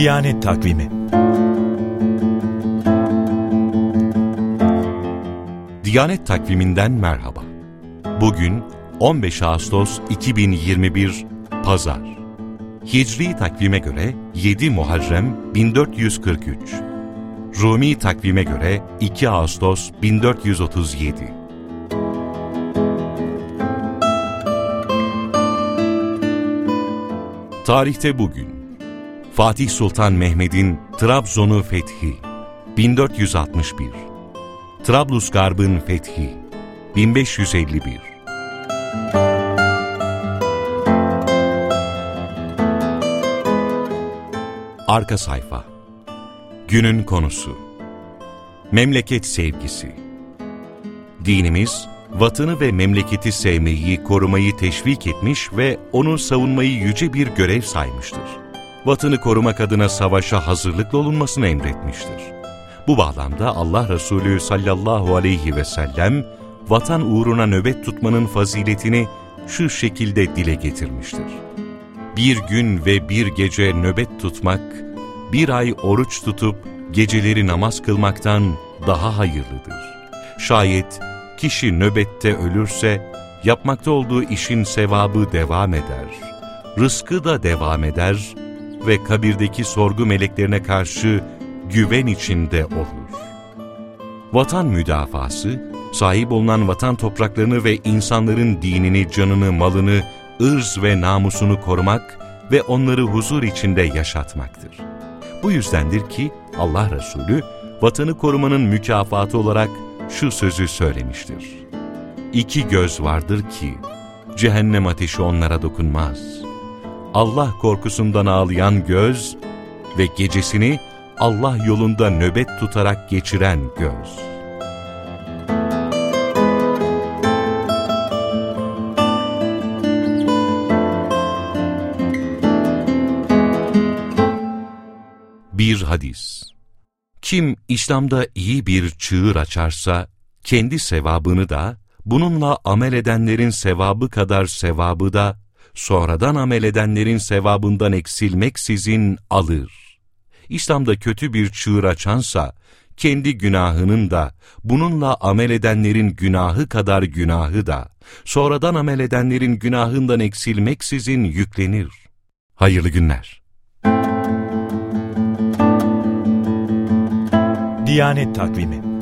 Diyanet Takvimi. Diyanet Takvimi'nden merhaba. Bugün 15 Ağustos 2021 Pazar. Hicri takvime göre 7 Muharrem 1443. Rumi takvime göre 2 Ağustos 1437. Tarihte bugün Fatih Sultan Mehmed'in Trabzon'u fethi 1461, Trablusgarb'ın fethi 1551. Arka sayfa. Günün konusu: memleket sevgisi. Dinimiz, vatanı ve memleketi sevmeyi, korumayı teşvik etmiş ve onu savunmayı yüce bir görev saymıştır. Vatanı korumak adına savaşa hazırlıklı olunmasını emretmiştir. Bu bağlamda Allah Resulü sallallahu aleyhi ve sellem, vatan uğruna nöbet tutmanın faziletini şu şekilde dile getirmiştir: bir gün ve bir gece nöbet tutmak, bir ay oruç tutup geceleri namaz kılmaktan daha hayırlıdır. Şayet kişi nöbette ölürse, yapmakta olduğu işin sevabı devam eder, rızkı da devam eder ve kabirdeki sorgu meleklerine karşı güven içinde olur. Vatan müdafası, sahip olunan vatan topraklarını ve insanların dinini, canını, malını, ırz ve namusunu korumak ve onları huzur içinde yaşatmaktır. Bu yüzdendir ki Allah Resulü, vatanı korumanın mükafatı olarak şu sözü söylemiştir: İki göz vardır ki cehennem ateşi onlara dokunmaz. Allah korkusundan ağlayan göz ve gecesini Allah yolunda nöbet tutarak geçiren göz. Bir hadis: kim İslam'da iyi bir çığır açarsa, kendi sevabını da, bununla amel edenlerin sevabı kadar sevabı da, sonradan amel edenlerin sevabından eksilmeksizin alır. İslam'da kötü bir çığır açansa, kendi günahının da, bununla amel edenlerin günahı kadar günahı da, sonradan amel edenlerin günahından eksilmeksizin yüklenir. Hayırlı günler. Diyanet Takvimi.